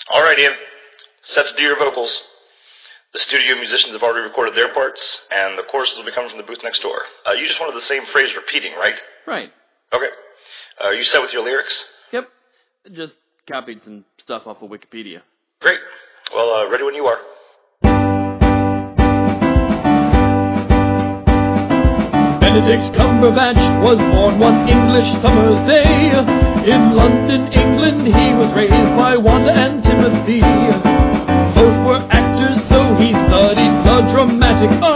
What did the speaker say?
All right, Ian. Set to do your vocals. The studio musicians have already recorded their parts, and the choruses will be coming from the booth next door. You just wanted the same phrase repeating, right? Right. Okay. Are you set with your lyrics? Yep. Just copied some stuff off of Wikipedia. Great. Well, ready when you are. Benedict Cumberbatch was born one English summer's day. In London, England, he was raised by Wanda and Timothy. Both were actors, so he studied the dramatic art.